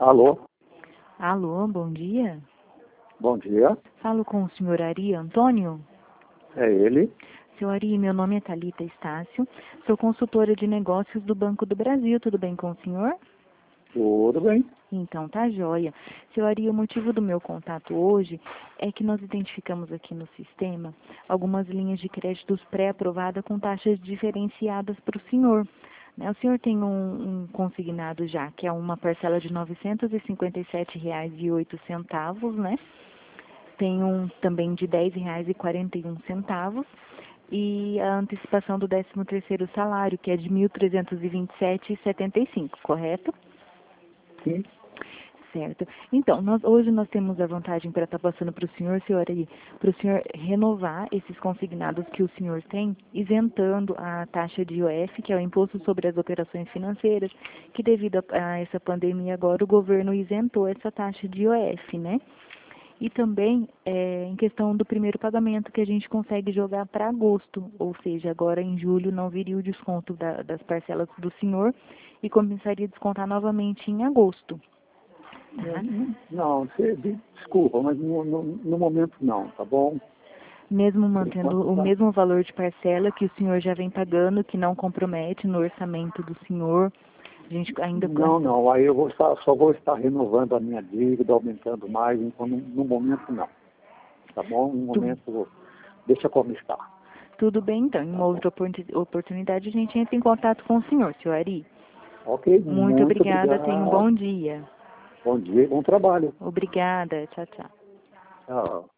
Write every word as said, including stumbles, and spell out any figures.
Alô? Alô, bom dia. Bom dia. Falo com o senhor Ari Antônio? É ele. Seu Ari, meu nome é Thalita Estácio, sou consultora de negócios do Banco do Brasil, tudo bem com o senhor? Tudo bem. Então, tá joia. Seu Ari, o motivo do meu contato hoje é que nós identificamos aqui no sistema algumas linhas de créditos pré-aprovadas com taxas diferenciadas para o senhor. Né? O senhor tem um, um consignado já, que é uma parcela de novecentos e cinquenta e sete reais e oito centavos, né? Tem um também de dez reais e quarenta e um centavos. E a antecipação do décimo terceiro salário, que é de mil trezentos e vinte e sete reais e setenta e cinco centavos, correto? Sim. Certo. Então, nós, hoje nós temos a vantagem para estar passando para o senhor, senhor aí, para o senhor renovar esses consignados que o senhor tem, isentando a taxa de I O F, que é o Imposto sobre as Operações Financeiras, que devido a, a essa pandemia agora o governo isentou essa taxa de I O F, né? E também é, em questão do primeiro pagamento, que a gente consegue jogar para agosto, ou seja, agora em julho não viria o desconto da, das parcelas do senhor e começaria a descontar novamente em agosto. Tá? Não, você, desculpa, mas no, no, no momento não, tá bom? Mesmo mantendo o mesmo valor de parcela que o senhor já vem pagando, que não compromete no orçamento do senhor, a gente ainda... Não, não, aí eu vou estar, só vou estar renovando a minha dívida, aumentando mais, então no, no momento não, tá bom? No momento, deixa como está. Tudo bem, então, em uma outra oportunidade a gente entra em contato com o senhor, senhor Ari. Ok, Muito, muito obrigada, obrigado. tenha um bom dia. Bom dia e bom trabalho. Obrigada, tchau, tchau. Tchau.